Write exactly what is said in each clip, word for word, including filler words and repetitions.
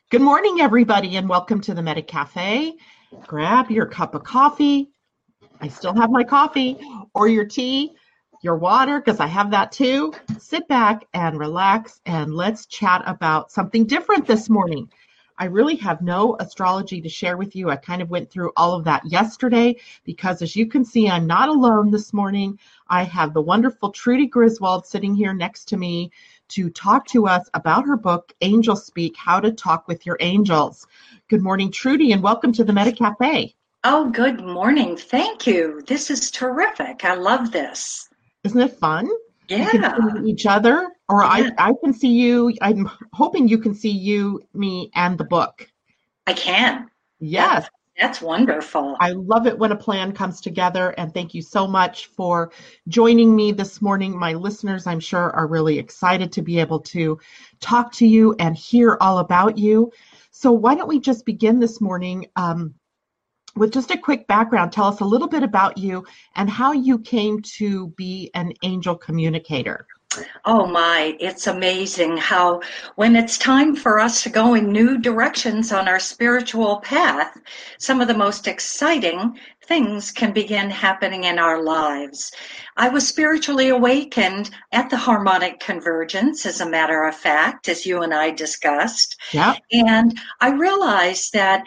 Good morning, everybody, and welcome to the Meta Cafe. Grab your cup of coffee. I still have my coffee, or your tea, your water, because I have that too. Sit back and relax, and let's chat about something different this morning. I really have no astrology to share with you. I kind of went through all of that yesterday because, as you can see, I'm not alone this morning. I have the wonderful Trudy Griswold sitting here next to me to talk to us about her book, Angel Speak, How to Talk with Your Angels. Good morning, Trudy, and welcome to the Meta Cafe. Oh, good morning. Thank you. This is terrific. I love this. Isn't it fun? Yeah. We can see each other, or yeah. I, I can see you. I'm hoping you can see you, me, and the book. I can. Yes. That's, that's wonderful. I love it when a plan comes together, and thank you so much for joining me this morning. My listeners, I'm sure, are really excited to be able to talk to you and hear all about you. So why don't we just begin this morning um, with just a quick background. Tell us a little bit about you and how you came to be an angel communicator. Oh my, it's amazing how when it's time for us to go in new directions on our spiritual path, some of the most exciting things can begin happening in our lives. I was spiritually awakened at the harmonic convergence, as a matter of fact, as you and I discussed. Yeah. And I realized that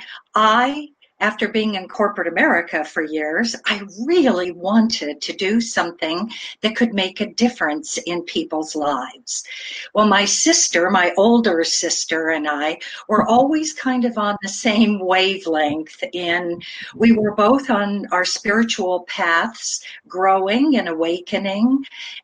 I after being in corporate America for years, I really wanted to do something that could make a difference in people's lives. Well, my sister, my older sister, and I were always kind of on the same wavelength, and we were both on our spiritual paths, growing and awakening.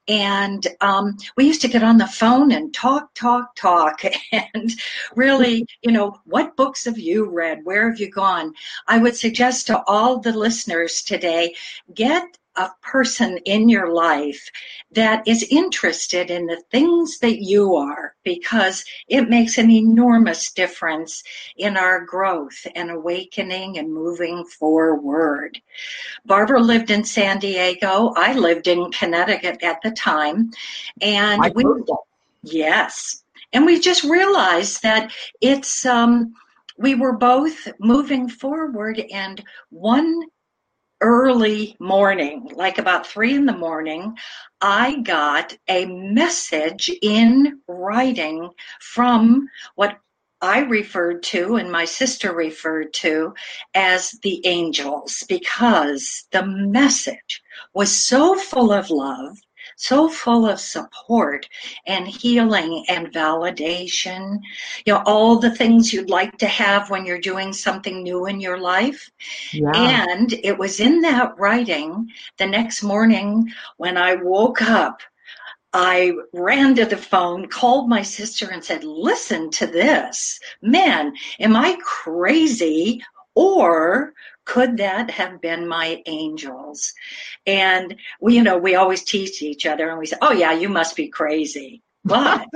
And um, we used to get on the phone and talk, talk, talk, and really, you know, what books have you read? Where have you gone? I would suggest to all the listeners today, get a person in your life that is interested in the things that you are, because it makes an enormous difference in our growth and awakening and moving forward. Barbara lived in San Diego. I lived in Connecticut at the time. And I we, yes. And we just realized that it's, um, we were both moving forward, and one early morning, like about three in the morning, I got a message in writing from what I referred to and my sister referred to as the angels, because the message was so full of love, so full of support and healing and validation, you know, all the things you'd like to have when you're doing something new in your life. Yeah. And it was in that writing the next morning when I woke up, I ran to the phone, called my sister and said, listen to this. Man, am I crazy? Or could that have been my angels? And we, you know, we always tease each other and we say, oh yeah, you must be crazy. But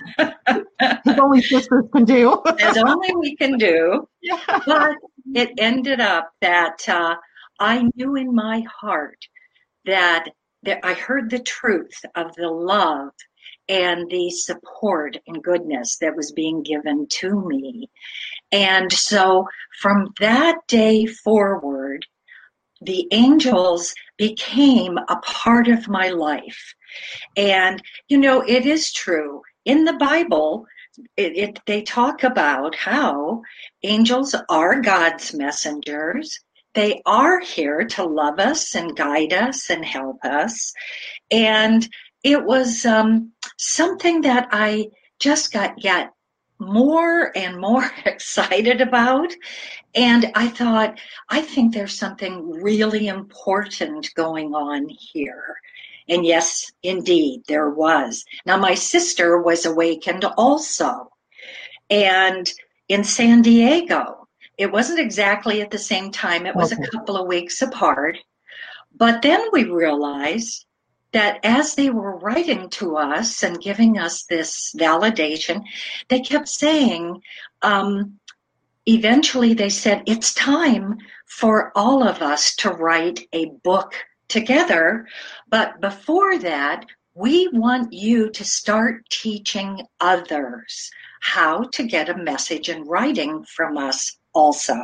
as only sisters can do. as only we can do. Yeah. But it ended up that uh, I knew in my heart that, that I heard the truth of the love and the support and goodness that was being given to me. And so from that day forward, the angels became a part of my life. And, you know, it is true. In the Bible, it, it, they talk about how angels are God's messengers. They are here to love us and guide us and help us. And it was um, something that I just got yet more and more excited about. And I thought, I think there's something really important going on here. And yes, indeed, there was. Now, my sister was awakened also. And in San Diego, it wasn't exactly at the same time. It was Okay. a couple of weeks apart. But then we realized that as they were writing to us and giving us this validation, they kept saying, um, eventually they said, it's time for all of us to write a book together. But before that, we want you to start teaching others how to get a message in writing from us also.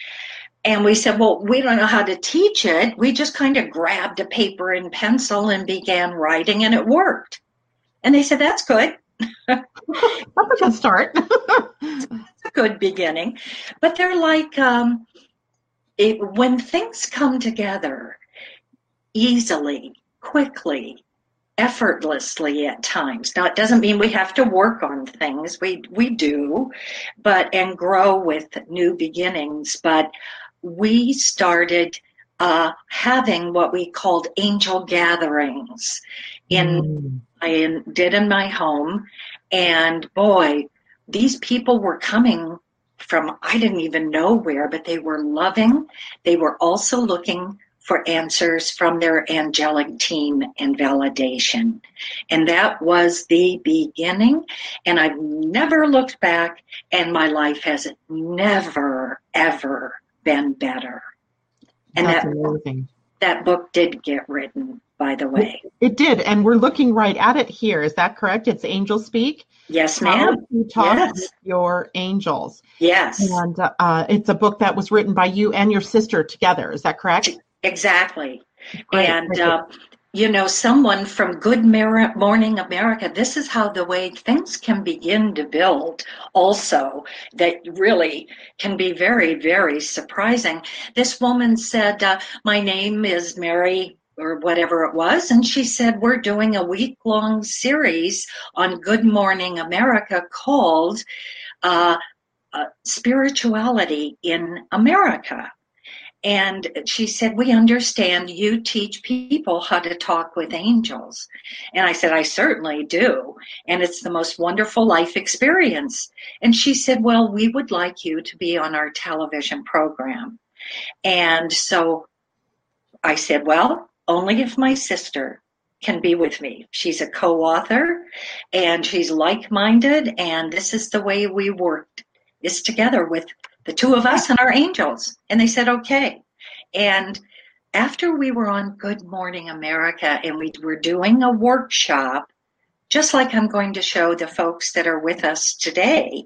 And we said, well, we don't know how to teach it. We just kind of grabbed a paper and pencil and began writing, and it worked. And they said, that's good. That's a good start. It's a good beginning. But they're like, um, it, when things come together easily, quickly, effortlessly at times. Now, it doesn't mean we have to work on things. We we do, but and grow with new beginnings. But we started uh, having what we called angel gatherings. In Mm. I did in my home, and boy, these people were coming from I didn't even know where, but they were loving. They were also looking for answers from their angelic team and validation. And that was the beginning. And I've never looked back, and my life has never, ever been better. And That's that, amazing. that book did get written, by the way. It, it did, and we're looking right at it here. Is that correct? It's Angel Speak. Yes, How ma'am. to talk Yes. with your angels. Yes. And uh, it's a book that was written by you and your sister together. Is that correct? Exactly. Great. And, Great. uh, you know, someone from Good Mer- Morning America, this is how the way things can begin to build also, that really can be very, very surprising. This woman said, uh, my name is Mary, or whatever it was, and she said, we're doing a week-long series on Good Morning America called uh, uh, Spirituality in America. And she said, we understand you teach people how to talk with angels. And I said, I certainly do. And it's the most wonderful life experience. And she said, well, we would like you to be on our television program. And so I said, well, only if my sister can be with me. She's a co-author, and she's like-minded, and this is the way we worked, is together with the two of us and our angels. And they said, okay. And after we were on Good Morning America, and we were doing a workshop, just like I'm going to show the folks that are with us today,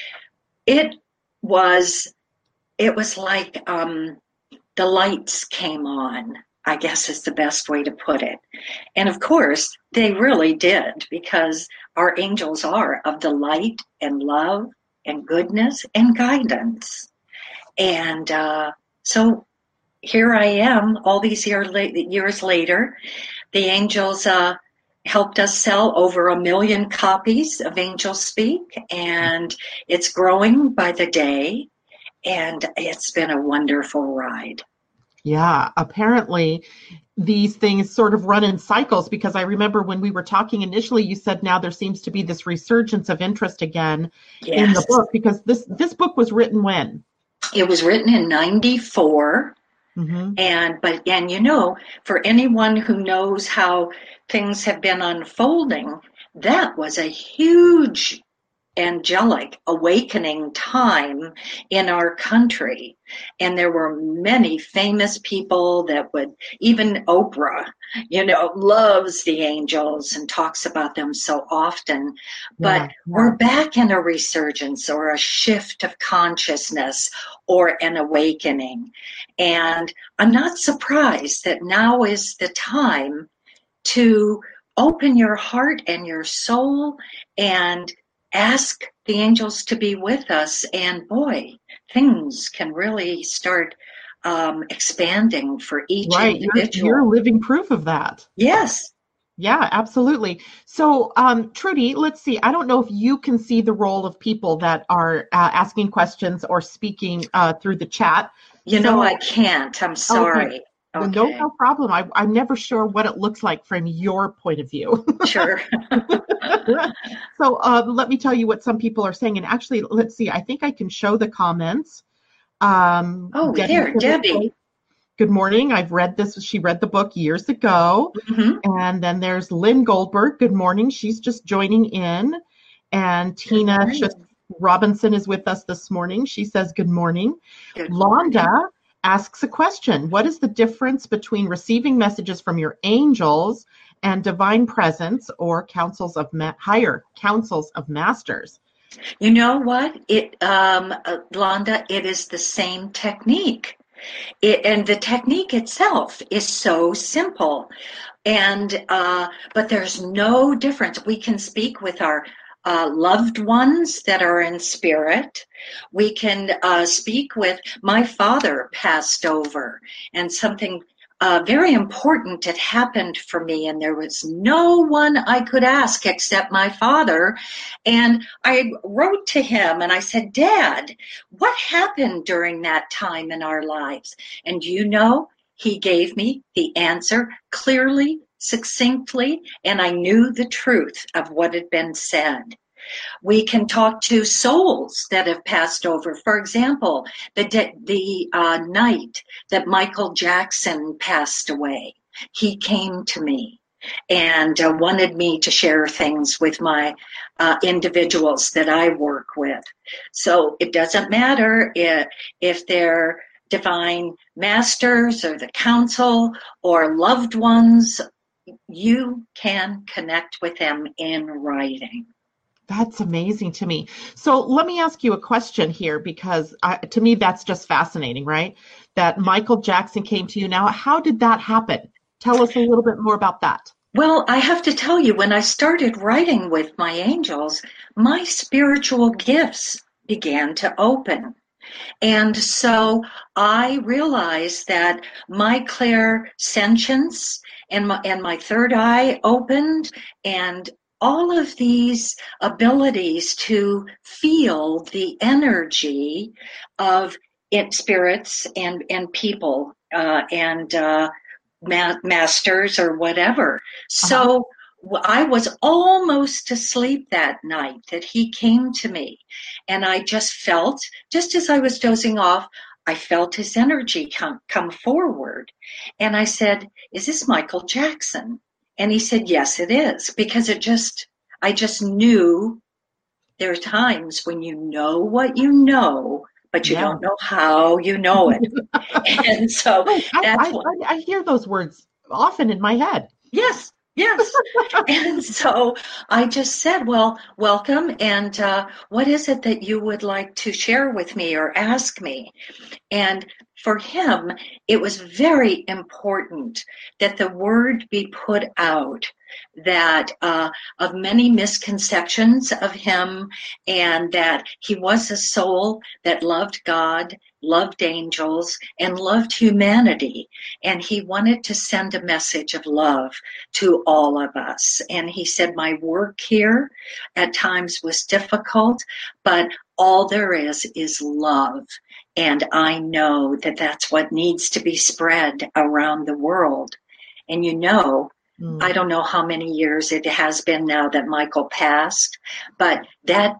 it was, it was like um, the lights came on, I guess is the best way to put it. And of course, they really did, because our angels are of the light and love and goodness and guidance. And uh, so here I am all these year la- years later. The angels uh, helped us sell over a million copies of Angel Speak, and it's growing by the day, and it's been a wonderful ride. Yeah, apparently these things sort of run in cycles, because I remember when we were talking initially, you said now there seems to be this resurgence of interest again Yes. in the book, because this this book was written when? It was written in ninety-four. Mm-hmm. And, but, and you know, for anyone who knows how things have been unfolding, that was a huge angelic awakening time in our country. And there were many famous people that would, even Oprah, you know, loves the angels and talks about them so often. But Yeah, yeah. we're back in a resurgence or a shift of consciousness or an awakening. And I'm not surprised that now is the time to open your heart and your soul and ask the angels to be with us, and boy, things can really start um, expanding for each Right. You're, individual. you're living proof of that. Yes. Yeah, absolutely. So, um, Trudy, let's see. I don't know if you can see the role of people that are uh, asking questions or speaking uh, through the chat. You So- know, I can't. I'm sorry. Well, Okay. no, no problem. I, I'm never sure what it looks like from your point of view. Sure. So uh, let me tell you what some people are saying. And actually, let's see. I think I can show the comments. Um, Oh, Debbie there, said, Debbie. good morning. I've read this. She read the book years ago. Mhm. And then there's Lynn Goldberg. Good morning. She's just joining in. And Tina morning. Sh- Robinson is with us this morning. She says, good morning. Good Londa morning. asks a question. What is the difference between receiving messages from your angels and divine presence or councils of ma- higher councils of masters. You know what? It, um, uh, Londa, it is the same technique. It, and the technique itself is so simple. And, uh, but there's no difference. We can speak with our uh, loved ones that are in spirit. We can uh, speak with, my father passed over, and something uh, very important had happened for me, and there was no one I could ask except my father. And I wrote to him and I said, Dad, what happened during that time in our lives? And you know, he gave me the answer clearly, succinctly, and I knew the truth of what had been said. We can talk to souls that have passed over. For example, the de- the uh, night that Michael Jackson passed away, he came to me and uh, wanted me to share things with my uh, individuals that I work with. So it doesn't matter if, if they're divine masters or the council or loved ones, you can connect with them in writing. That's amazing to me. So let me ask you a question here, because I, to me, that's just fascinating, right? That Michael Jackson came to you. Now, how did that happen? Tell us a little bit more about that. Well, I have to tell you, when I started writing with my angels, my spiritual gifts began to open. And so I realized that my clairsentience and my, and my third eye opened, and all of these abilities to feel the energy of it, spirits and, and people uh, and uh, ma- masters or whatever. So uh-huh. I was almost asleep that night that he came to me, and I just felt, just as I was dozing off, I felt his energy come, come forward. And I said, is this Michael Jackson? And he said, yes, it is, because it just, I just knew. There are times when you know what you know, but you Yeah. don't know how you know it. And so Right. I, that's I, what, I, I hear those words often in my head. yes, yes. And so I just said, well, welcome. And uh, what is it that you would like to share with me or ask me? And for him, it was very important that the word be put out, that uh, of many misconceptions of him, and that he was a soul that loved God, loved angels, and loved humanity. And he wanted to send a message of love to all of us. And he said, my work here at times was difficult, but all there is is love. And I know that that's what needs to be spread around the world. And you know, mm. I don't know how many years it has been now that Michael passed, but that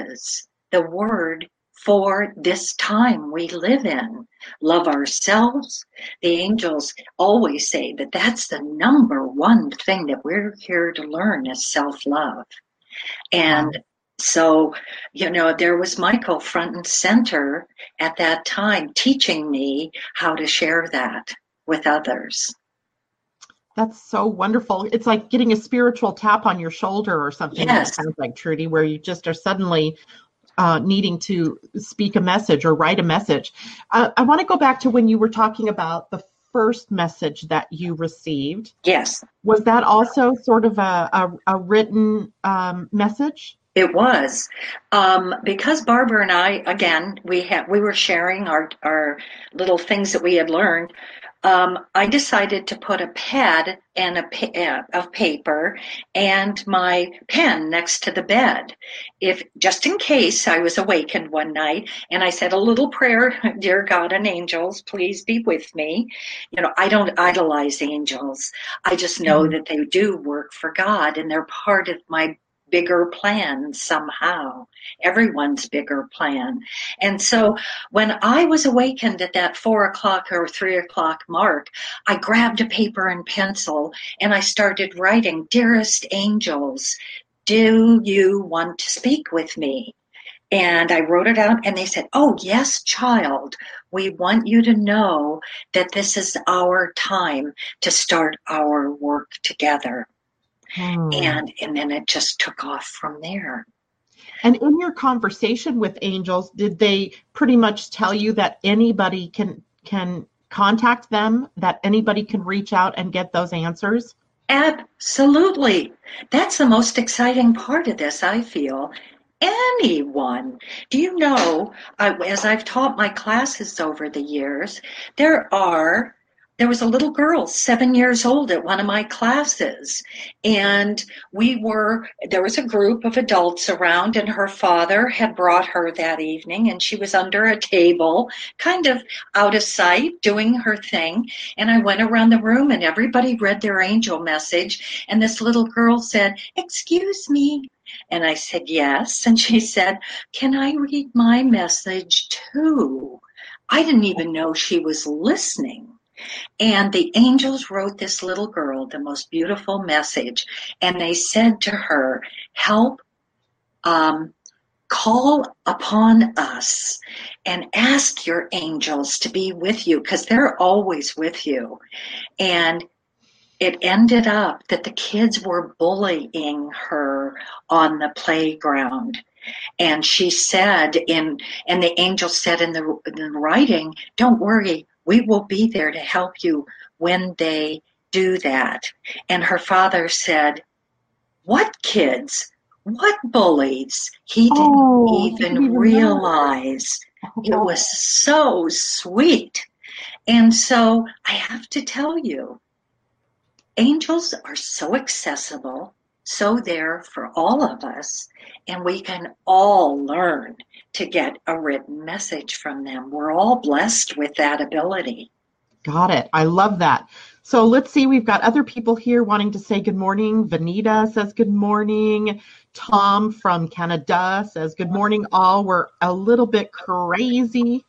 is the word for this time we live in. Love ourselves. The angels always say that that's the number one thing that we're here to learn is self-love. And wow. So, you know, there was Michael front and center at that time teaching me how to share that with others. That's so wonderful. It's like getting a spiritual tap on your shoulder or something. Yes. It sounds like, Trudy, where you just are suddenly uh, needing to speak a message or write a message. Uh, I want to go back to when you were talking about the first message that you received. Yes. Was that also sort of a, a, a written um, message? It was, um, because Barbara and I, again, we had we were sharing our our little things that we had learned. Um, I decided to put a pad and a pa- of paper and my pen next to the bed, if just in case I was awakened one night. And I said a little prayer, dear God and angels, please be with me. You know, I don't idolize angels. I just know mm-hmm. that they do work for God, and they're part of my bigger plan somehow, everyone's bigger plan. And so when I was awakened at that four o'clock or three o'clock mark, I grabbed a paper and pencil and I started writing, dearest angels, do you want to speak with me? And I wrote it out, and they said, "Oh, yes, child, we want you to know that this is our time to start our work together." Hmm. And and then it just took off from there. And in your conversation with angels, did they pretty much tell you that anybody can can contact them, that anybody can reach out and get those answers? Absolutely. That's the most exciting part of this, I feel. Anyone. Do you know, I, as I've taught my classes over the years, there are, there was a little girl, seven years old, at one of my classes. And we were, there was a group of adults around, and her father had brought her that evening, and she was under a table, kind of out of sight, doing her thing. And I went around the room, and everybody read their angel message. And this little girl said, "Excuse me." And I said, "Yes." And she said, "Can I read my message too?" I didn't even know she was listening. And the angels wrote this little girl the most beautiful message. And they said to her, "Help, um, call upon us and ask your angels to be with you, because they're always with you." And it ended up that the kids were bullying her on the playground. And she said in, and the angel said in the, in the writing, "Don't worry, we will be there to help you when they do that." And her father said, "What kids? What bullies?" He didn't Oh, he didn't even even know. realize. It Oh, was so sweet. And so I have to tell you, angels are so accessible, so there for all of us, and we can all learn to get a written message from them. We're all blessed with that ability. got it. I love that. So let's see, we've got other people here wanting to say good morning. Vanita says good morning. Tom from Canada says good morning, all. We're a little bit crazy.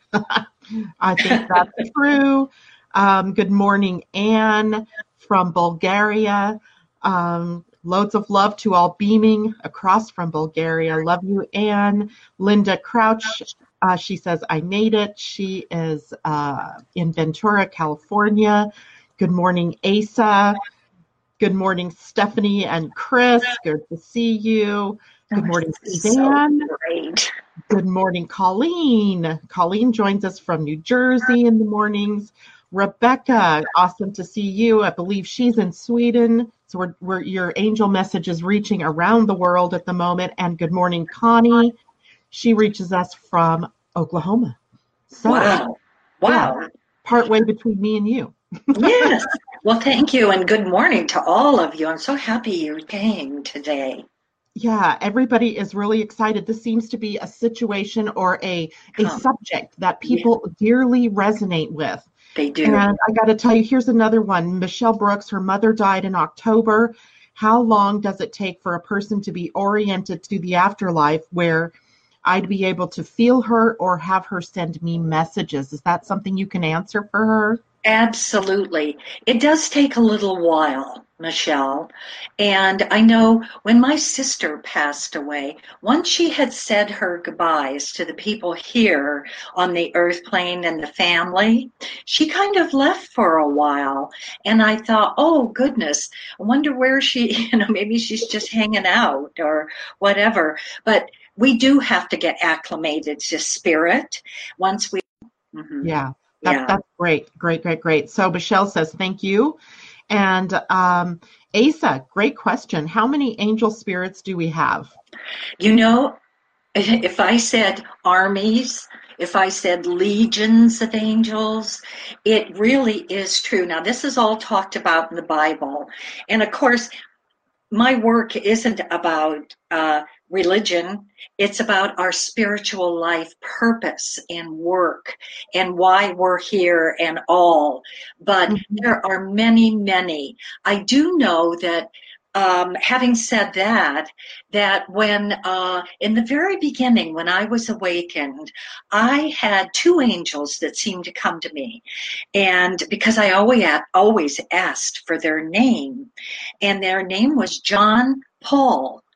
I think that's true. Um, good morning, Anne from Bulgaria. Um, loads of love to all beaming across from Bulgaria. Love you, Anne. Linda Crouch, uh, she says, I made it. She is uh, in Ventura, California. Good morning, Asa. Good morning, Stephanie and Chris. Good to see you. Good Oh, morning, so Suzanne. great. Good morning, Colleen. Colleen joins us from New Jersey in the mornings. Rebecca, awesome to see you. I believe she's in Sweden. So we're, we're, your angel message is reaching around the world at the moment. And good morning, Connie. She reaches us from Oklahoma. So, Wow. yeah, Wow. partway between me and you. Yes. Well, thank you, and good morning to all of you. I'm so happy you came today. Yeah, everybody is really excited. This seems to be a situation or a, a Come. subject that Yeah, people dearly resonate with. they do. And I got to tell you, here's another one. Michelle Brooks, her mother died in October. How long does it take for a person to be oriented to the afterlife where I'd be able to feel her or have her send me messages? Is that something you can answer for her? Absolutely. It does take a little while, Michelle. And I know when my sister passed away, once she had said her goodbyes to the people here on the earth plane and the family, she kind of left for a while. And I thought, oh, goodness, I wonder where she, you know, maybe she's just hanging out or whatever. But we do have to get acclimated to spirit once we, mhm, Yeah, that, yeah. that's great. Great, great, great. So Michelle says, thank you. And um, Asa, great question. How many angel spirits do we have? You know, if I said armies, if I said legions of angels, it really is true. Now, this is all talked about in the Bible. And of course, my work isn't about uh, religion. It's about our spiritual life purpose and work and why we're here and all. But Mhm. there are many, many. I do know that. Um, having said that, that when uh, in the very beginning, when I was awakened, I had two angels that seemed to come to me, and because I always always asked for their name, and their name was John Paul.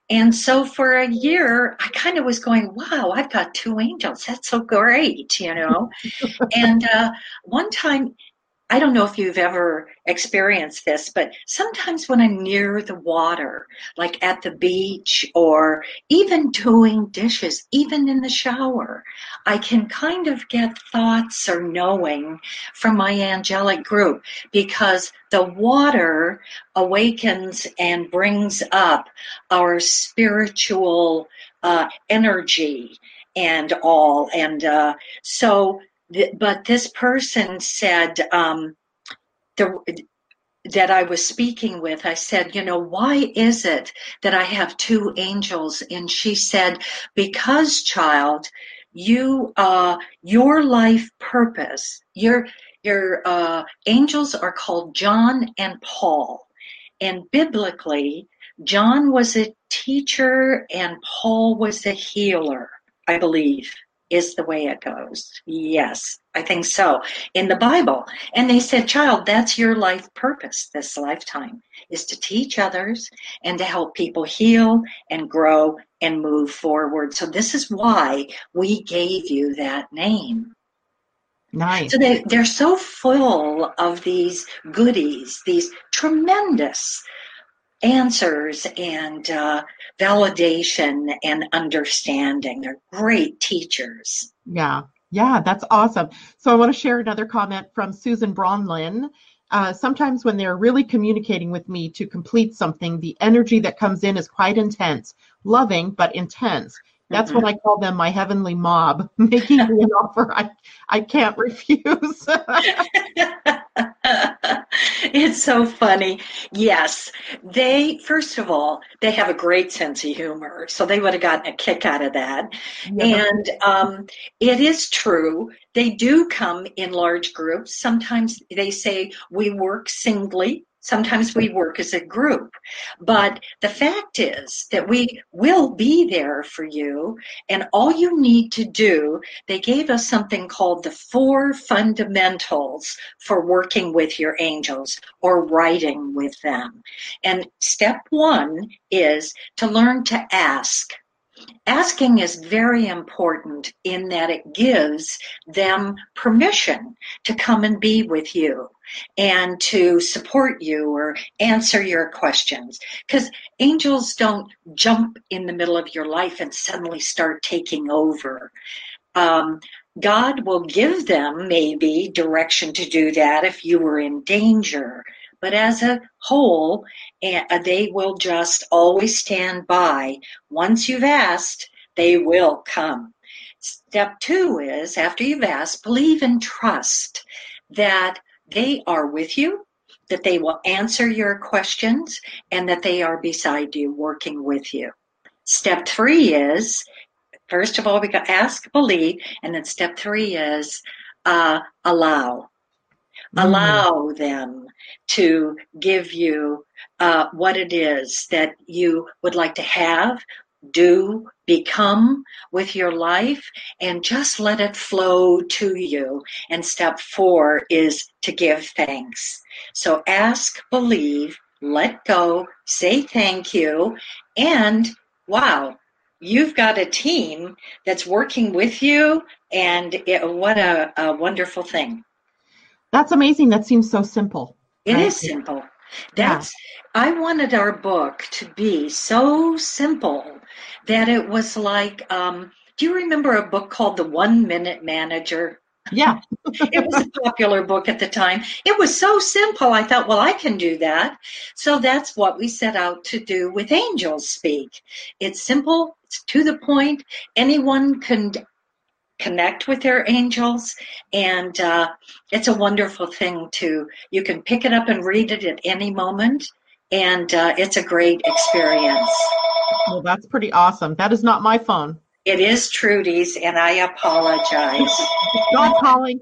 And so for a year, I kind of was going, wow, I've got two angels. That's so great, you know. And uh, one time, I don't know if you've ever experienced this, but sometimes when I'm near the water, like at the beach or even doing dishes, even in the shower, I can kind of get thoughts or knowing from my angelic group because the water awakens and brings up our spiritual uh, energy and all. And uh, so but this person said um, the, that I was speaking with, I said, you know, why is it that I have two angels? And she said, because, child, you, uh, your life purpose, your, your uh, angels are called John and Paul. And biblically, John was a teacher and Paul was a healer, I believe, is the way it goes. Yes, I think so. In the Bible. And they said, child, that's your life purpose this lifetime, is to teach others and to help people heal and grow and move forward. So this is why we gave you that name. Nice. So they, they're so full of these goodies, these tremendous answers and uh, validation and understanding. They're great teachers. Yeah, yeah, that's awesome. So I want to share another comment from Susan Bronlin. Uh, sometimes when they're really communicating with me to complete something, the energy that comes in is quite intense, loving, but intense. That's mm-hmm. when I call them my heavenly mob, making me an offer I, I can't refuse. It's so funny. Yes, they, first of all, they have a great sense of humor, so they would have gotten a kick out of that. Yeah. And um, it is true. They do come in large groups. Sometimes they say we work singly. Sometimes we work as a group. But the fact is that we will be there for you. And all you need to do, they gave us something called the four fundamentals for working with your angels or writing with them. And step one is to learn to ask. Asking is very important in that it gives them permission to come and be with you and to support you or answer your questions. Because angels don't jump in the middle of your life and suddenly start taking over. Um, God will give them maybe direction to do that if you were in danger. But as a whole, they will just always stand by. Once you've asked, they will come. Step two is, after you've asked, believe and trust that they are with you, that they will answer your questions, and that they are beside you, working with you. Step three is, first of all, we got ask, believe, and then step three is uh, allow. Mm. Allow them to give you uh, what it is that you would like to have, do, become with your life, and just let it flow to you. And step four is to give thanks. So ask, believe, let go, say thank you, and wow, you've got a team that's working with you, and it, what a, a wonderful thing. That's amazing. That seems so simple. It right? is simple. That's, yeah. I wanted our book to be so simple that it was like, um, do you remember a book called The One Minute Manager? Yeah. It was a popular book at the time. It was so simple. I thought, well, I can do that. So that's what we set out to do with Angels Speak. It's simple. It's to the point. Anyone can connect with their angels, and uh, it's a wonderful thing to, you can pick it up and read it at any moment, and uh, it's a great experience. Well, that's pretty awesome. That is not my phone. It is Trudy's, and I apologize. God calling.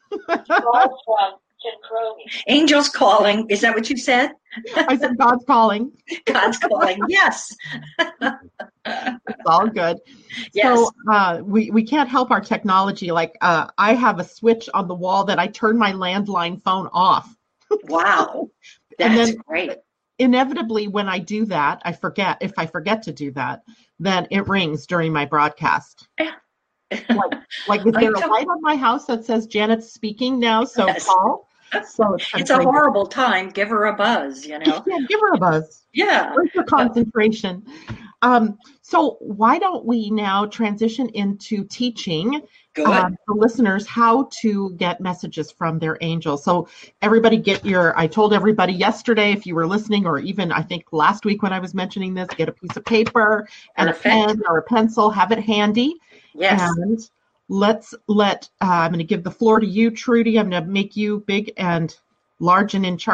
Angels calling. Is that what you said? I said God's calling. God's calling. Yes. It's all good. Yes. So uh, we, we can't help our technology. Like uh, I have a switch on the wall that I turn my landline phone off. Wow. That's and then, great. inevitably, when I do that, I forget. If I forget to do that, then it rings during my broadcast. Yeah. Like, like is I there a took, light on my house that says Janet's speaking now? So yes. call. So it's kind It's of a crazy. horrible time. Give her a buzz, you know. Yeah, give her a buzz. Yeah. Where's your But concentration? Um, so why don't we now transition into teaching good. um, the listeners how to get messages from their angels? So everybody get your, I told everybody yesterday, if you were listening, or even I think last week when I was mentioning this, get a piece of paper and a Perfect. pen or a pencil, have it handy. Yes. And let's let, uh, I'm going to give the floor to you, Trudy. I'm going to make you big and large and in charge.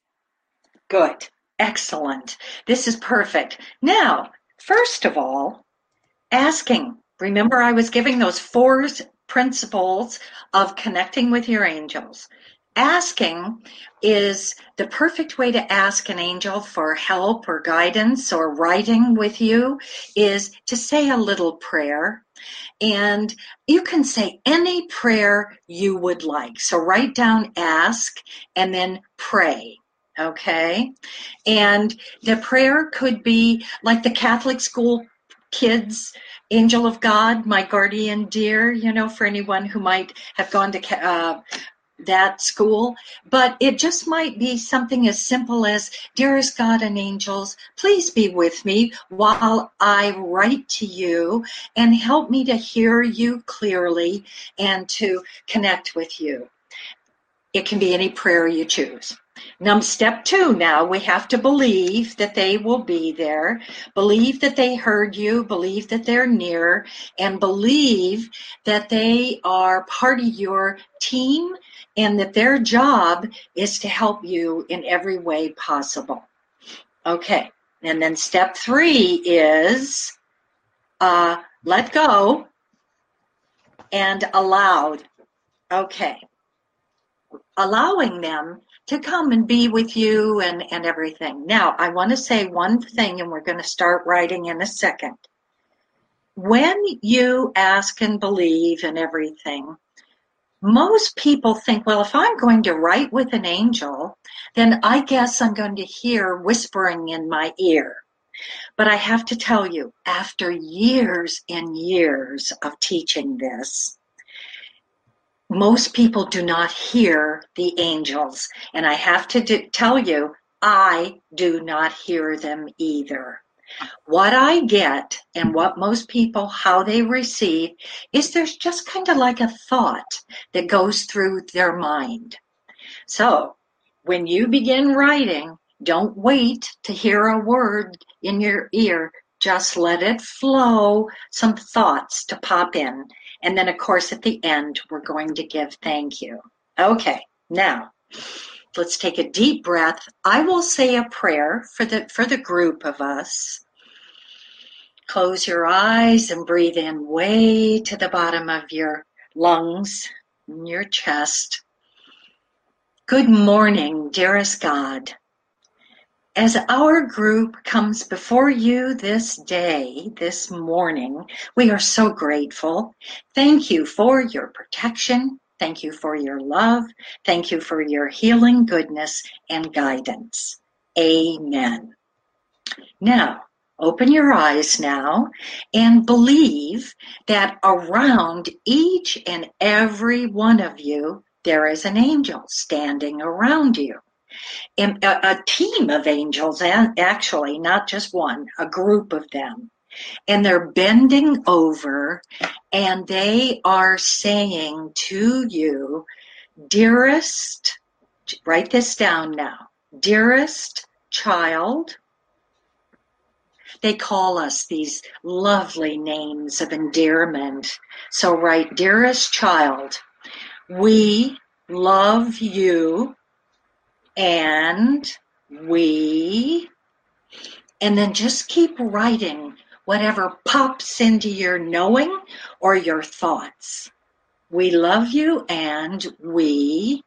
Good. Excellent. This is perfect. Now, first of all, asking. Remember, I was giving those four principles of connecting with your angels. Asking is the perfect way to ask an angel for help or guidance or writing with you is to say a little prayer. And you can say any prayer you would like. So write down ask and then pray. Okay. And the prayer could be like the Catholic school kids, angel of God, my guardian dear, you know, for anyone who might have gone to uh, that school. But it just might be something as simple as, dearest God and angels, please be with me while I write to you and help me to hear you clearly and to connect with you. It can be any prayer you choose. Now, step two, now we have to believe that they will be there, believe that they heard you, believe that they're near, and believe that they are part of your team and that their job is to help you in every way possible. Okay, and then step three is uh, let go and allowed. Okay. Allowing them to come and be with you and, and everything. Now, I want to say one thing, and we're going to start writing in a second. When you ask and believe and everything, most people think, well, if I'm going to write with an angel, then I guess I'm going to hear whispering in my ear. But I have to tell you, after years and years of teaching this, most people do not hear the angels. And I have to do, tell you, I do not hear them either. What I get and what most people, how they receive, is there's just kind of like a thought that goes through their mind. So when you begin writing, don't wait to hear a word in your ear. Just let it flow, some thoughts to pop in. And then, of course, at the end, we're going to give thank you. Okay, now let's take a deep breath. I will say a prayer for the, for the group of us. Close your eyes and breathe in way to the bottom of your lungs, in your chest. Good morning, dearest God. As our group comes before you this day, this morning, we are so grateful. Thank you for your protection. Thank you for your love. Thank you for your healing goodness and guidance. Amen. Now, open your eyes now and believe that around each and every one of you, there is an angel standing around you. A, a team of angels, actually, not just one, a group of them. And they're bending over and they are saying to you, dearest, write this down now, dearest child. They call us these lovely names of endearment. So write, dearest child, we love you and we, and then just keep writing whatever pops into your knowing or your thoughts. We love you and we,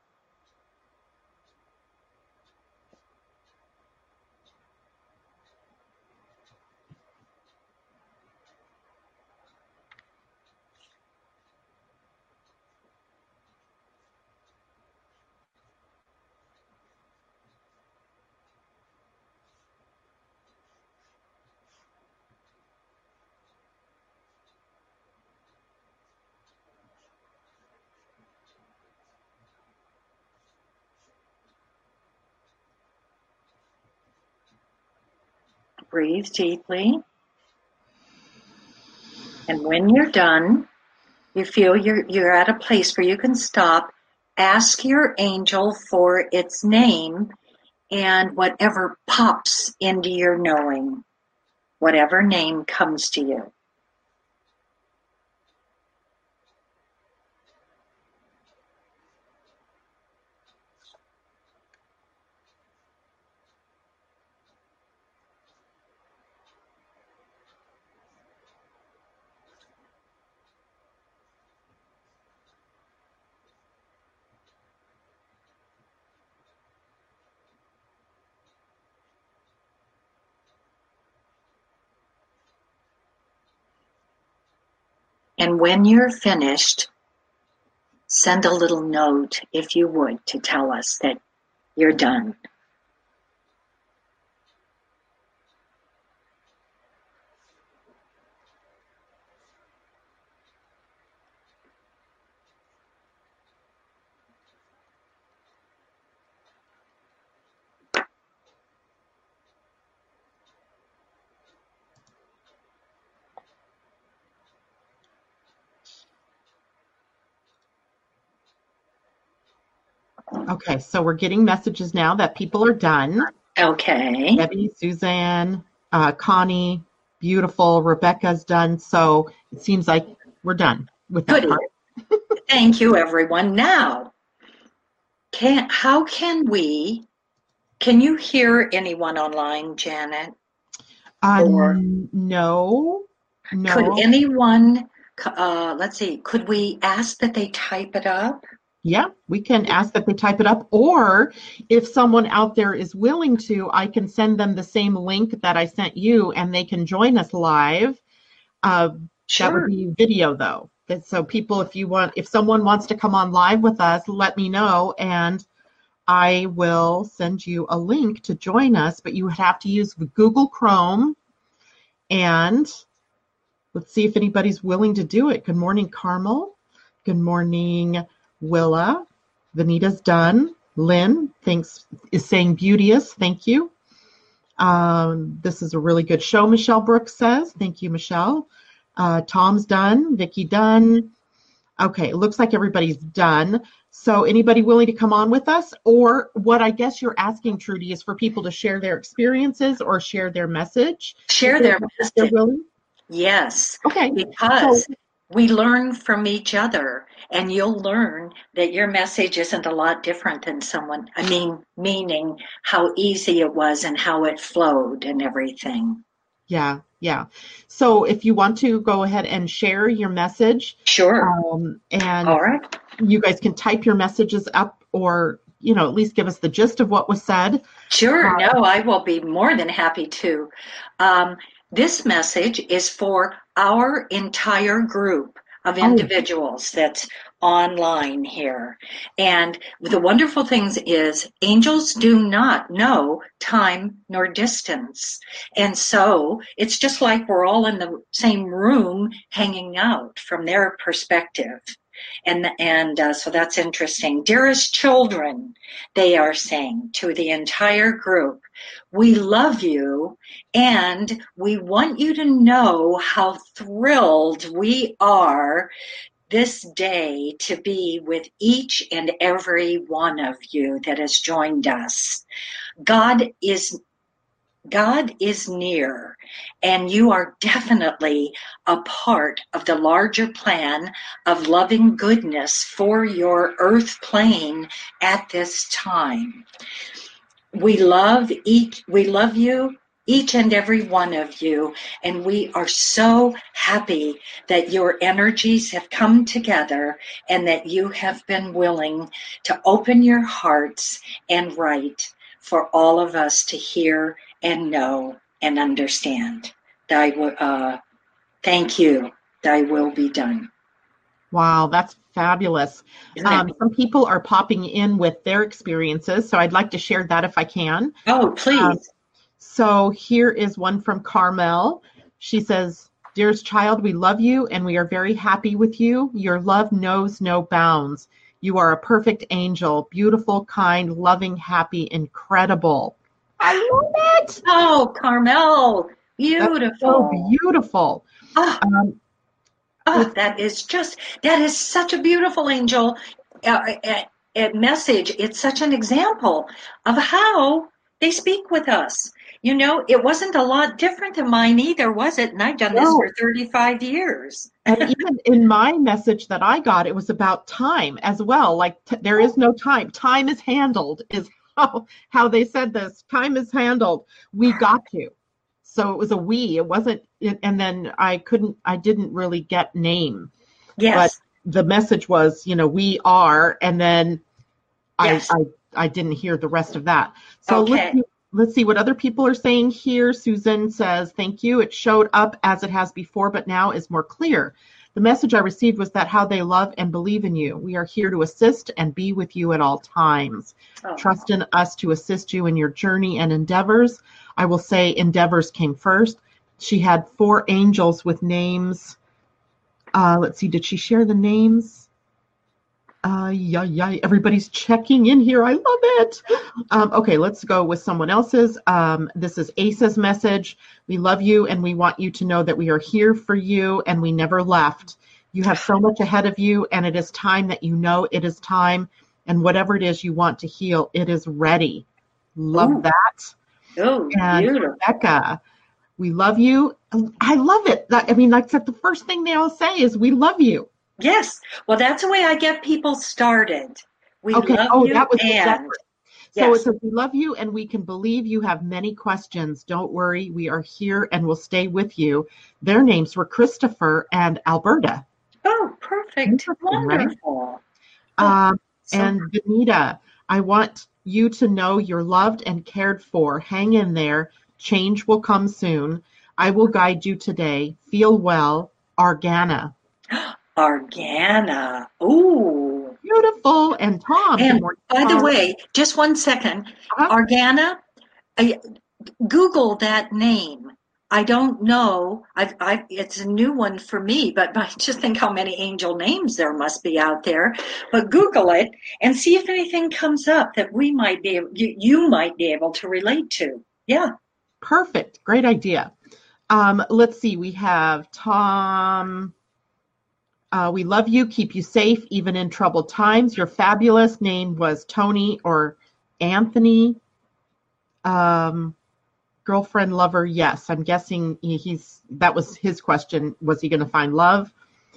breathe deeply. And when you're done, you feel you're, you're at a place where you can stop, ask your angel for its name, and whatever pops into your knowing, whatever name comes to you. And when you're finished, send a little note, if you would, to tell us that you're done. Okay, so we're getting messages now that people are done. Okay. Debbie, Suzanne, uh, Connie, beautiful. Rebecca's done. So it seems like we're done with that Good. part. Thank you, everyone. Now, can how can we, can you hear anyone online, Janet? Uh, Or n- no, no. could anyone, uh, let's see, could we ask that they type it up? Yeah, we can ask that they type it up, or if someone out there is willing to, I can send them the same link that I sent you and they can join us live. Uh, Sure. That would be video though. That, so people, if you want, if someone wants to come on live with us, let me know and I will send you a link to join us, but you would have to use Google Chrome, and let's see if anybody's willing to do it. Good morning, Carmel. Good morning, Willa. Vanita's done. Lynn thanks is saying beauteous. Thank you. Um, this is a really good show, Michelle Brooks says. Thank you, Michelle. Uh, Tom's done. Vicki done. Okay, it looks like everybody's done. So anybody willing to come on with us? Or what I guess you're asking, Trudy, is for people to share their experiences or share their message. Share their message. They're willing? Yes. Okay. Because So, we learn from each other, and you'll learn that your message isn't a lot different than someone, I mean, meaning how easy it was and how it flowed and everything. yeah, yeah. So if you want to go ahead and share your message. Sure. Um, and All right. You guys can type your messages up, or, you know, at least give us the gist of what was said. Sure. Uh, No, I will be more than happy to. Um, this message is for our entire group of individuals that's online here. And the wonderful things is angels do not know time nor distance. And so it's just like we're all in the same room hanging out from their perspective. And and uh, so that's interesting. Dearest children, they are saying to the entire group, we love you and we want you to know how thrilled we are this day to be with each and every one of you that has joined us. God is God is near, and you are definitely a part of the larger plan of loving goodness for your earth plane at this time. We love each, we love you, each and every one of you, and we are so happy that your energies have come together and that you have been willing to open your hearts and write for all of us to hear and know and understand. Thy, uh, thank you. Thy will be done. Wow, that's fabulous. Um, some people are popping in with their experiences, so I'd like to share that if I can. Oh, please. Um, so here is one from Carmel. She says, dearest child, we love you and we are very happy with you. Your love knows no bounds. You are a perfect angel, beautiful, kind, loving, happy, incredible. I love it. Oh, Carmel, That's so beautiful. beautiful. Ah, Um, ah, let's, that is just, that is such a beautiful angel uh, uh, uh, message. It's such an example of how they speak with us. You know, it wasn't a lot different than mine either, was it? And I've done this for no. thirty-five years. And even in my message that I got, it was about time as well. Like t- there is no time. Time is handled is how, how they said this. Time is handled. We got to. So it was a we. It wasn't. It, and then I couldn't. I didn't really get name, but Yes, the message was, you know, we are. And then I yes. I, I didn't hear the rest of that. So let's Okay. see, let's see what other people are saying here. Susan says, thank you. It showed up as it has before, but now is more clear. The message I received was that how they love and believe in you. We are here to assist and be with you at all times. Oh, Trust in us to assist you in your journey and endeavors. I will say endeavors came first. She had four angels with names. Uh, let's see, did she share the names? Uh, yeah, yeah. Everybody's checking in here. I love it. Um, okay, let's go with someone else's. Um, this is Asa's message. We love you and we want you to know that we are here for you and we never left. You have so much ahead of you and it is time that you know it is time. And whatever it is you want to heal, it is ready. Love ooh, that. oh, And beautiful. Rebecca, we love you. I love it. That, I mean, like the first thing they all say is we love you. Yes. Well, that's the way I get people started. We Okay. love Oh, you that was and Endeavor. So it yes. says, we love you and we can believe you have many questions. Don't worry. We are here and will stay with you. Their names were Christopher and Alberta. Oh, perfect. Interesting, right? Wonderful. Oh, Um, so and Benita, I want you to know you're loved and cared for. Hang in there. Change will come soon. I will guide you today. Feel well. Argana. Argana. Ooh. Beautiful. And Tom. Good And morning, by the Tom. way, just one second. Uh-huh. Argana, I, Google that name. I don't know. I've, I've, it's a new one for me, but I just think how many angel names there must be out there. But Google it and see if anything comes up that we might be, you, you might be able to relate to. Yeah. Perfect. Great idea. Um, let's see. We have Tom. Uh, we love you. Keep you safe, even in troubled times. Your fabulous name was Tony or Anthony. Um, girlfriend, lover. Yes, I'm guessing he, he's. That was his question. Was he going to find love?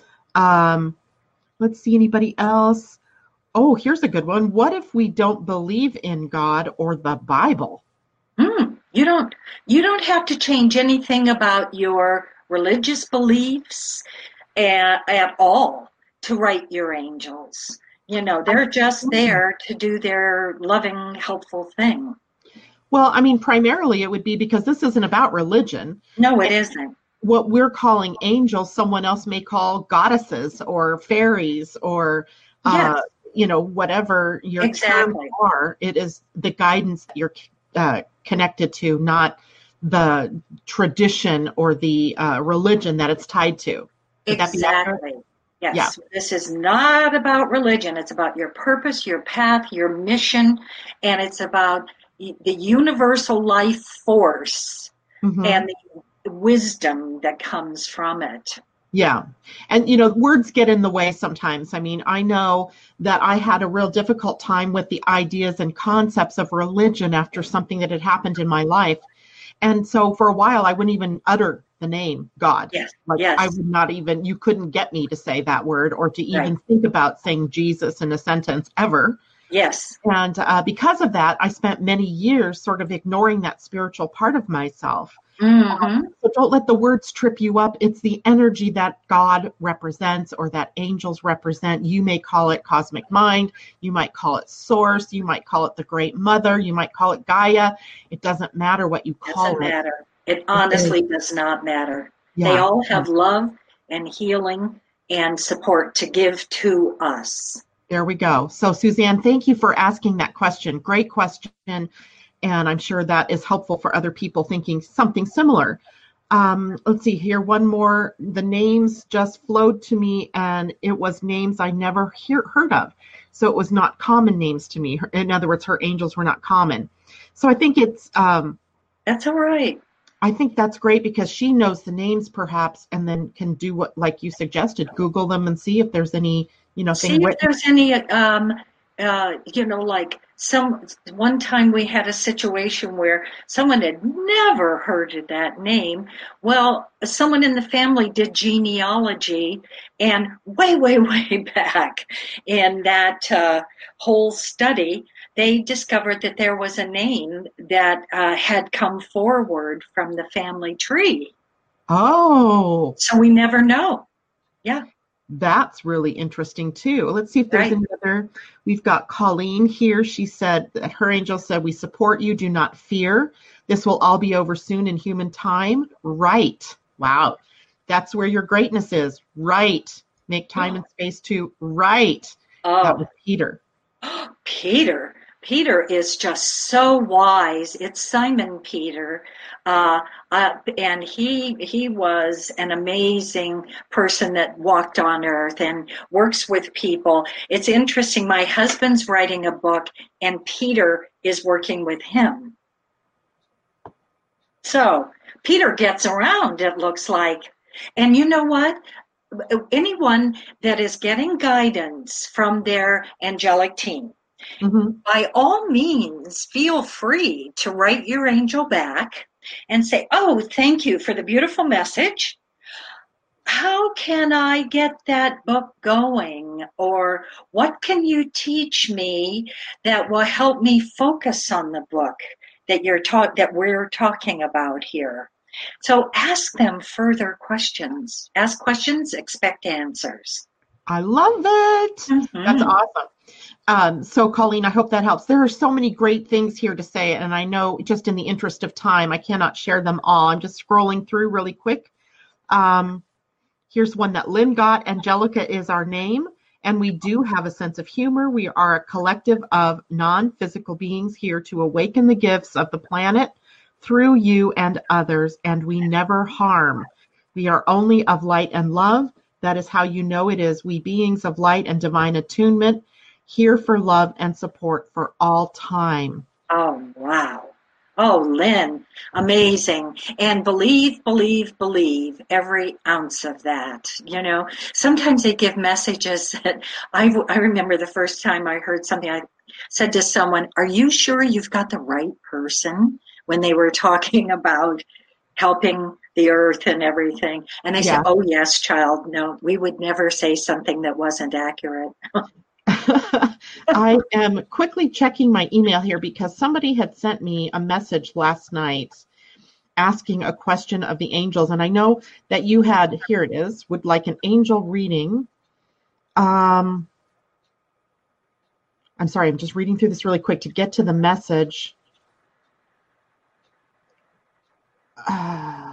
Um, let's see. Anybody else? Oh, here's a good one. What if we don't believe in God or the Bible? Mm, you don't, you don't have to change anything about your religious beliefs at, at all to write your angels. You know, they're just there to do their loving, helpful thing. Well, I mean, primarily it would be because this isn't about religion. No, it isn't. What we're calling angels, someone else may call goddesses or fairies or, Yes, uh, you know, whatever your terms exactly. are. It is the guidance that you're uh, connected to, not the tradition or the uh, religion that it's tied to. Would that be accurate? Exactly. Yeah, Yes, this is not about religion. It's about your purpose, your path, your mission, and it's about the universal life force hmm and the wisdom that comes from it. yeah. And, you know, words get in the way sometimes. I mean, I know that I had a real difficult time with the ideas and concepts of religion after something that had happened in my life. And so for a while, I wouldn't even utter the name God. Yes, Like I yes, would not even, you couldn't get me to say that word or to right. even think about saying Jesus in a sentence ever. Yes, And uh, because of that, I spent many years sort of ignoring that spiritual part of myself. mm-hmm. So don't let the words trip you up. It's the energy that God represents or that angels represent. You may call it cosmic mind. You might call it source. You might call it the great mother. You might call it Gaia. It doesn't matter what you call Doesn't it. matter. It It honestly is, does not matter. They yeah. all have love and healing and support to give to us. There we go. So Suzanne, thank you for asking that question. Great question. And I'm sure that is helpful for other people thinking something similar. Um, let's see here, one more. The names just flowed to me, and it was names I never hear, heard of. So it was not common names to me. In other words, her angels were not common. So I think it's, um, That's all right. I think that's great because she knows the names perhaps and then can do what, like you suggested, Google them and see if there's any, you know, See thing if written. there's any, um, uh, you know, like some, one time we had a situation where someone had never heard of that name. Well, someone in the family did genealogy, and way, way, way back in that uh, whole study, they discovered that there was a name that uh, had come forward from the family tree. Oh, So we never know. Yeah. that's really interesting too. Let's see if there's Right. any other. We've got Colleen here. She said that her angel said, "We support you. Do not fear. This will all be over soon in human time." Right. Wow. That's where your greatness is. Right. Make time and space to right. That Oh, was Peter. Peter. Peter is just so wise. It's Simon Peter, uh, uh, and he he was an amazing person that walked on earth and works with people. It's interesting. My husband's writing a book, and Peter is working with him. So Peter gets around, it looks like. And you know what? Anyone that is getting guidance from their angelic team, Mm-hmm. by all means, feel free to write your angel back and say, "Oh, thank you for the beautiful message. How can I get that book going? Or what can you teach me that will help me focus on the book that you're talk that we're talking about here?" So ask them further questions. Ask questions, expect answers. I love it. Mm-hmm. That's awesome. Um, so, Colleen, I hope that helps. There are so many great things here to say, and I know just in the interest of time, I cannot share them all. I'm just scrolling through really quick. Um, here's one that Lynn got. Angelica is our name, and we do have a sense of humor. We are a collective of non-physical beings here to awaken the gifts of the planet through you and others, and we never harm. We are only of light and love. That is how you know it is. We beings of light and divine attunement, here for love and support for all time. Oh, wow. Oh, Lynn, amazing. And believe, believe, believe every ounce of that. You know, sometimes they give messages that I, I remember the first time I heard something, I said to someone, "Are you sure you've got the right person?" when they were talking about helping the earth and everything. And they Yeah. said, "Oh, yes, child. No, we would never say something that wasn't accurate." I am quickly checking my email here because somebody had sent me a message last night asking a question of the angels. And I know that you had, here it is, would like an angel reading. Um, I'm sorry, I'm just reading through this really quick to get to the message. Uh,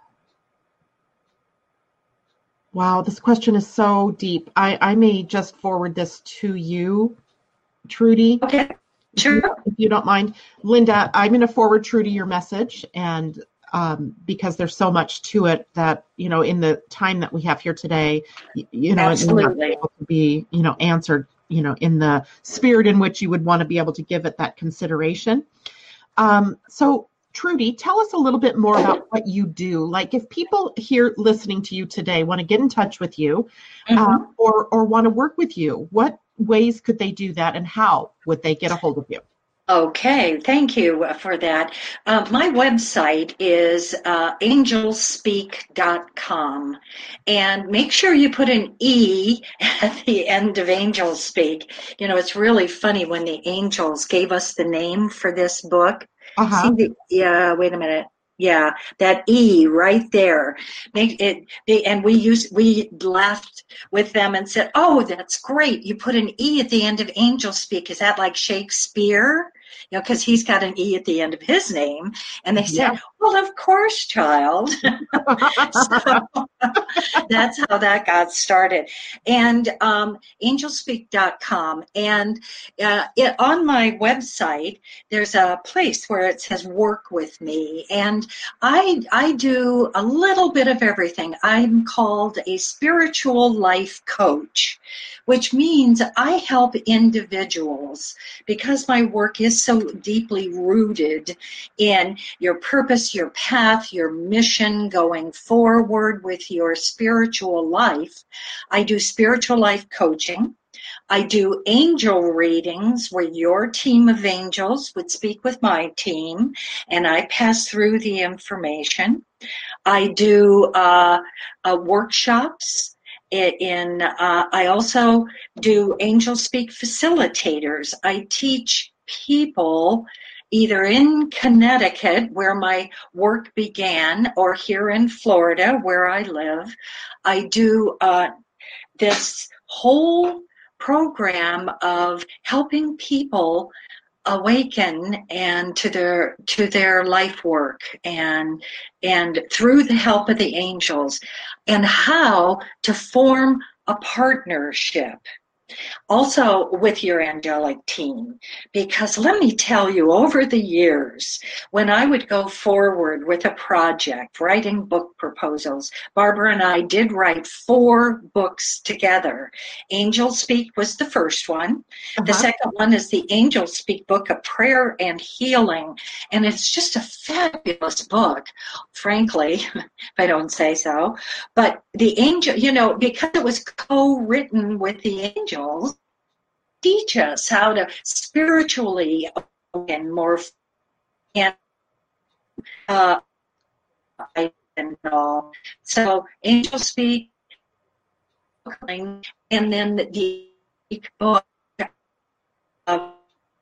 wow, this question is so deep. I, I may just forward this to you, Trudy. Okay, sure. If you, if you don't mind. Linda, I'm going to forward Trudy your message, and um, because there's so much to it that, you know, in the time that we have here today, you, you know, it may not be able to be, you know, answered, you know, in the spirit in which you would want to be able to give it that consideration. Um, so, Trudy, tell us a little bit more about what you do. Like, if people here listening to you today want to get in touch with you, mm-hmm. um, or or want to work with you, what ways could they do that, and how would they get a hold of you? Okay, thank you for that. Uh, my website is uh, angel speak dot com, and make sure you put an E at the end of Angel Speak. You know, it's really funny when the angels gave us the name for this book. Uh-huh. See the, yeah, wait a minute. Yeah, that E right there. Make it, they, and we used, we laughed with them and said, "Oh, that's great. You put an E at the end of Angel Speak. Is that like Shakespeare?" You know, because he's got an E at the end of his name. And they said, Yeah. Well, of course, child. So that's how that got started. And um, angel speak dot com. And uh, it, on my website, there's a place where it says work with me. And I, I do a little bit of everything. I'm called a spiritual life coach, which means I help individuals, because my work is so deeply rooted in your purpose, your path, your mission going forward with your spiritual life. I do spiritual life coaching. I do angel readings where your team of angels would speak with my team, and I pass through the information. I do uh, uh, workshops. In uh, I also do Angel Speak facilitators. I teach people either in Connecticut, where my work began, or here in Florida, where I live. I do uh, this whole program of helping people awaken and to their to their life work, and and through the help of the angels, and how to form a partnership also with your angelic team. Because let me tell you, over the years, when I would go forward with a project, writing book proposals, Barbara and I did write four books together. Angel Speak was the first one. Uh-huh. The second one is the Angel Speak Book of Prayer and Healing. And it's just a fabulous book, frankly, if I don't say so. But the angel, you know, because it was co-written with the angels, teach us how to spiritually and more and uh and all. So Angel Speak, and then the book of,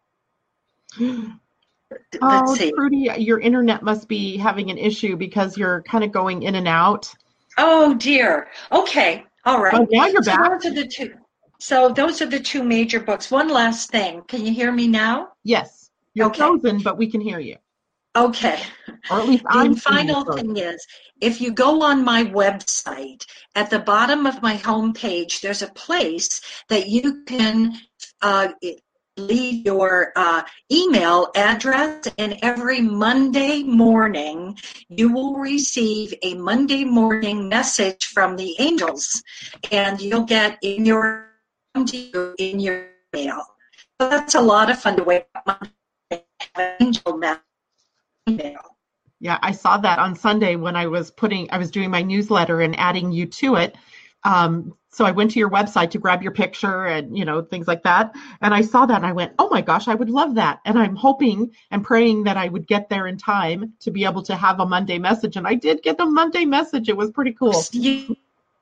oh, Trudy, your internet must be having an issue because you're kind of going in and out. Oh dear. Okay. All right. Oh, now you're so back. Those are the two. So those are the two major books. One last thing. Can you hear me now? Yes. You're okay. frozen, but we can hear you. Okay. Or at least the I'm final thing is, if you go on my website, at the bottom of my homepage, there's a place that you can uh, leave your uh, email address, and every Monday morning you will receive a Monday morning message from the angels, and you'll get in your in your email. So that's a lot of fun to wake up Monday and have an angel email. Yeah, I saw that on Sunday when I was putting, I was doing my newsletter and adding you to it. Um, so I went to your website to grab your picture and, you know, things like that. And I saw that and I went, oh my gosh, I would love that. And I'm hoping and praying that I would get there in time to be able to have a Monday message. And I did get a Monday message. It was pretty cool. You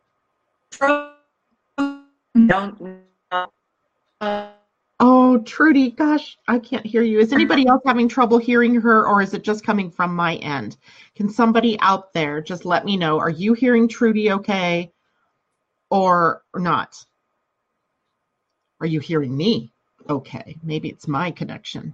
don't know. Oh, Trudy, gosh, I can't hear you. Is anybody else having trouble hearing her, or is it just coming from my end? Can somebody out there just let me know? Are you hearing Trudy okay or not? Are you hearing me okay? Maybe it's my connection.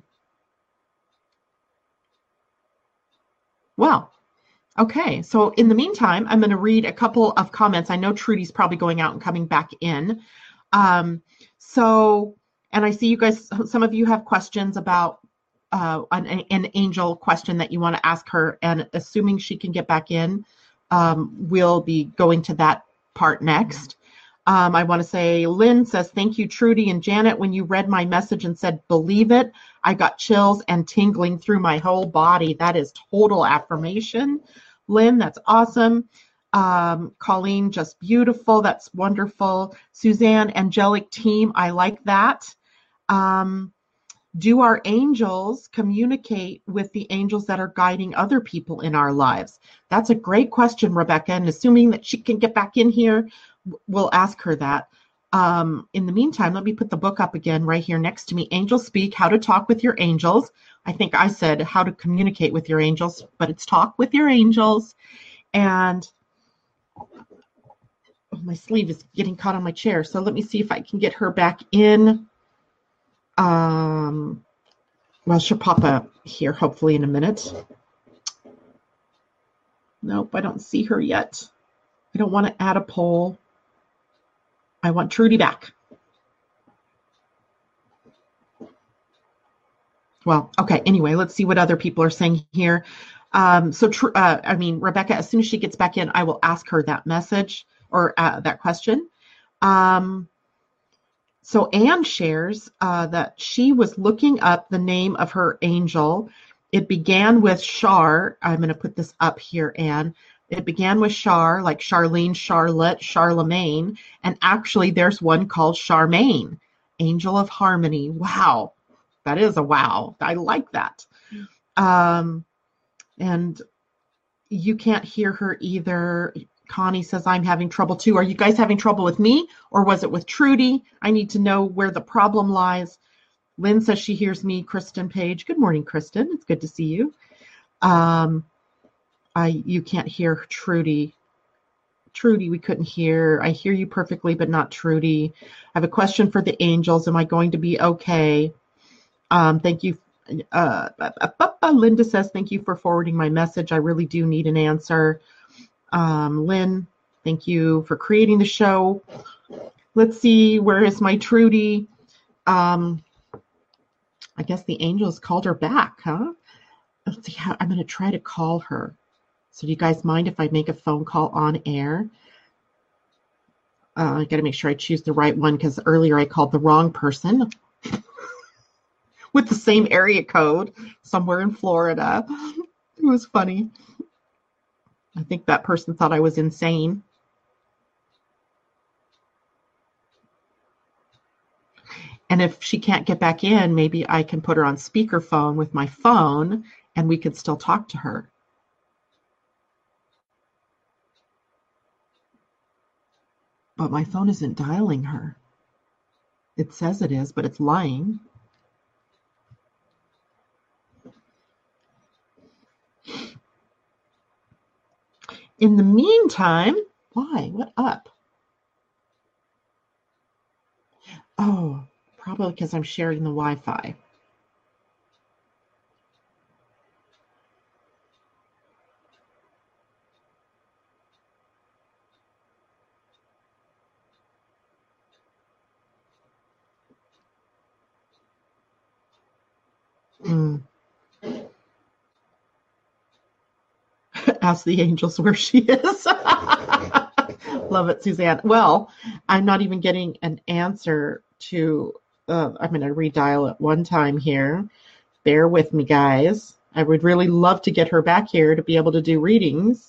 Well, okay. So in the meantime, I'm going to read a couple of comments. I know Trudy's probably going out and coming back in. Um, so... And I see you guys, some of you have questions about uh, an, an angel question that you want to ask her. And assuming she can get back in, um, we'll be going to that part next. Um, I want to say, Lynn says, thank you, Trudy and Janet. When you read my message and said, believe it, I got chills and tingling through my whole body. That is total affirmation. Lynn, that's awesome. Um, Colleen, just beautiful. That's wonderful. Suzanne, angelic team. I like that. Um, do our angels communicate with the angels that are guiding other people in our lives? That's a great question, Rebecca. And assuming that she can get back in here, we'll ask her that. Um, in the meantime, let me put the book up again right here next to me. Angel Speak, How to Talk with Your Angels. I think I said how to communicate with your angels, but it's Talk with Your Angels. And oh, my sleeve is getting caught on my chair. So let me see if I can get her back in. Um, well, she'll pop up here hopefully in a minute. Nope, I don't see her yet. I don't want to add a poll. I want Trudy back. Well, okay, anyway, let's see what other people are saying here. Um, so, uh, I mean, Rebecca, as soon as she gets back in, I will ask her that message or uh, that question. Um, so Anne shares uh, that she was looking up the name of her angel. It began with Char. I'm going to put this up here, Anne. It began with Char, like Charlene, Charlotte, Charlemagne, and actually there's one called Charmaine, Angel of Harmony. Wow, that is a wow. I like that. Um, and you can't hear her either. Connie says, I'm having trouble too. Are you guys having trouble with me, or was it with Trudy? I need to know where the problem lies. Lynn says she hears me. Kristen Page. Good morning, Kristen. It's good to see you. Um, I you can't hear Trudy. Trudy, we couldn't hear. I hear you perfectly, but not Trudy. I have a question for the angels. Am I going to be okay? Um, thank you. Uh, Linda says, thank you for forwarding my message. I really do need an answer. Um, Lynn, thank you for creating the show. Let's see, where is my Trudy? Um, I guess the angels called her back, huh? Let's see how I'm going to try to call her. So do you guys mind if I make a phone call on air? Uh, I got to make sure I choose the right one because earlier I called the wrong person with the same area code somewhere in Florida. It was funny. I think that person thought I was insane. And if she can't get back in, maybe I can put her on speakerphone with my phone and we could still talk to her. But my phone isn't dialing her. It says it is, but it's lying. In the meantime, why? What up? Oh, probably because I'm sharing the Wi-Fi. Mm. Ask the angels where she is. Love it, Suzanne. Well, I'm not even getting an answer to, uh, I'm going to redial it one time here. Bear with me, guys. I would really love to get her back here to be able to do readings.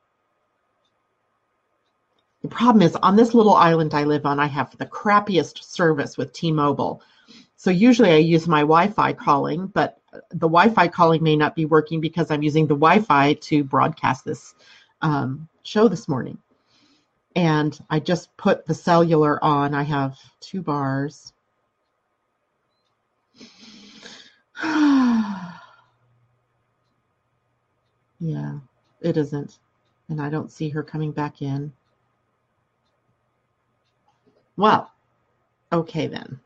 The problem is, on this little island I live on, I have the crappiest service with T-Mobile. So usually I use my Wi-Fi calling, but the Wi-Fi calling may not be working because I'm using the Wi-Fi to broadcast this um, show this morning. And I just put the cellular on. I have two bars. Yeah, it isn't. And I don't see her coming back in. Well, okay then.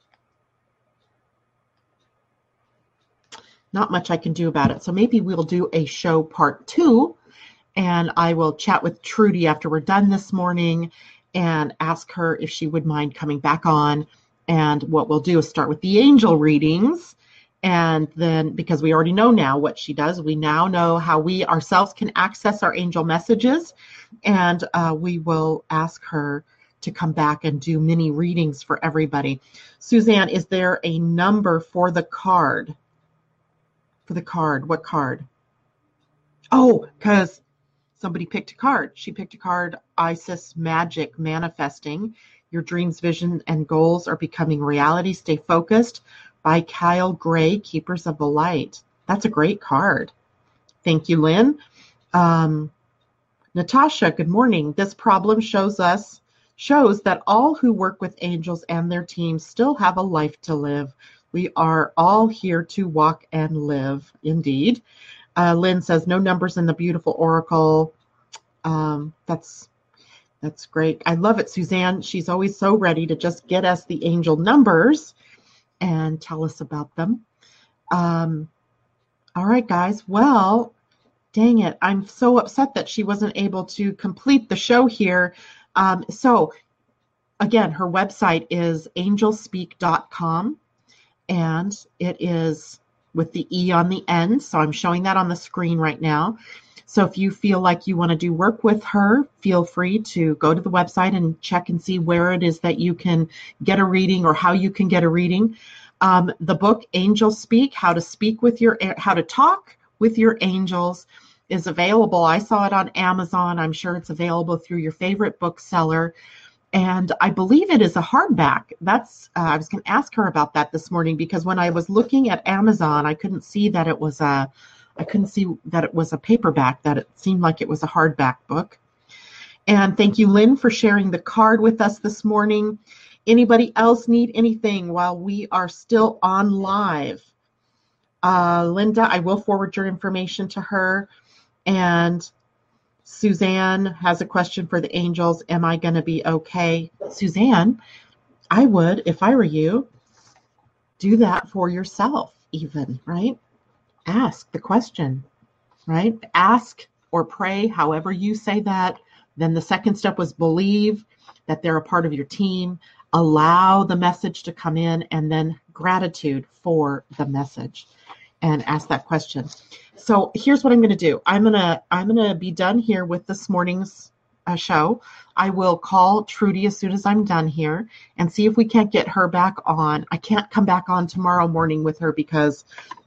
Not much I can do about it. So maybe we'll do a show part two, and I will chat with Trudy after we're done this morning and ask her if she would mind coming back on. And what we'll do is start with the angel readings. And then, because we already know now what she does, we now know how we ourselves can access our angel messages. And uh, we will ask her to come back and do mini readings for everybody. Suzanne, is there a number for the card? For the card, what card? Oh, because somebody picked a card. She picked a card, Isis Magic Manifesting. Your dreams, vision, and goals are becoming reality. Stay focused, by Kyle Gray, Keepers of the Light. That's a great card. Thank you, Lynn. Um, Natasha, good morning. This problem shows us shows that all who work with angels and their teams still have a life to live. We are all here to walk and live, indeed. Uh, Lynn says, no numbers in the beautiful oracle. Um, that's that's great. I love it, Suzanne. She's always so ready to just get us the angel numbers and tell us about them. Um, all right, guys. Well, Dang it. I'm so upset that she wasn't able to complete the show here. Um, so again, her website is angel speak dot com, and it is with the E on the end. So I'm showing that on the screen right now. So if you feel like you want to do work with her, feel free to go to the website and check and see where it is that you can get a reading or how you can get a reading. Um, the book Angel Speak, How to Speak with Your, How to Talk with Your Angels, is available. I saw it on Amazon. I'm sure it's available through your favorite bookseller. And I believe it is a hardback. That's uh, I was going to ask her about that this morning, because when I was looking at Amazon, I couldn't see that it was a, I couldn't see that it was a paperback. That it seemed like it was a hardback book. And thank you, Lynn, for sharing the card with us this morning. Anybody else need anything while we are still on live? Uh, Linda, I will forward your information to her. And Suzanne has a question for the angels. Am I going to be okay? Suzanne, I would, if I were you, do that for yourself even, right? Ask the question, right? Ask or pray, however you say that. Then the second step was believe that they're a part of your team. Allow the message to come in, and then gratitude for the message. And ask that question. So here's what I'm going to do. I'm going to I'm going to be done here with this morning's uh, show. I will call Trudy as soon as I'm done here and see if we can't get her back on. I can't come back on tomorrow morning with her because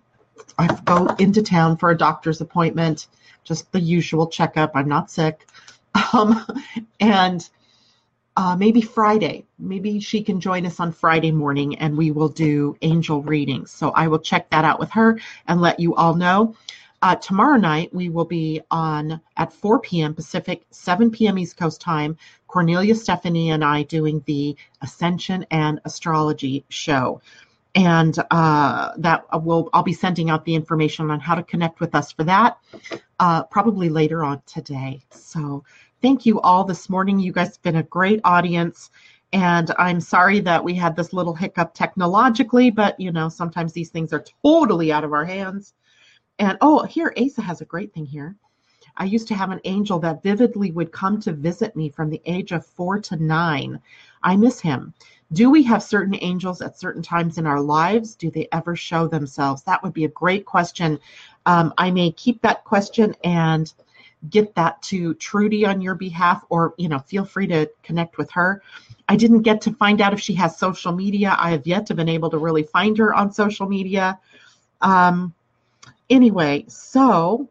I go into town for a doctor's appointment, just the usual checkup. I'm not sick. Um, and Uh, maybe Friday. Maybe she can join us on Friday morning and we will do angel readings. So I will check that out with her and let you all know. Uh, tomorrow night, we will be on at four p.m. Pacific, seven p.m. East Coast time, Cornelia, Stephanie, and I doing the Ascension and Astrology show. And uh, that will I'll be sending out the information on how to connect with us for that uh, probably later on today. So thank you all this morning. You guys have been a great audience. And I'm sorry that we had this little hiccup technologically, but, you know, sometimes these things are totally out of our hands. And, oh, here, Asa has a great thing here. I used to have an angel that vividly would come to visit me from the age of four to nine. I miss him. Do we have certain angels at certain times in our lives? Do they ever show themselves? That would be a great question. Um, I may keep that question and get that to Trudy on your behalf, or, you know, feel free to connect with her. I didn't get to find out if she has social media. I have yet to been able to really find her on social media. Um, anyway, so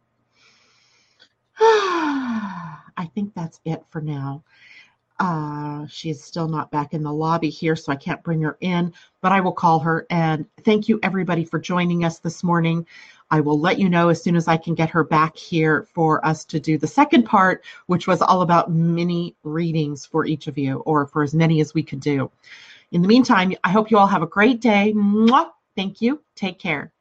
I think that's it for now. Uh, she is still not back in the lobby here, so I can't bring her in, but I will call her. And thank you, everybody, for joining us this morning. I will let you know as soon as I can get her back here for us to do the second part, which was all about mini readings for each of you, or for as many as we could do. In the meantime, I hope you all have a great day. Mwah! Thank you. Take care.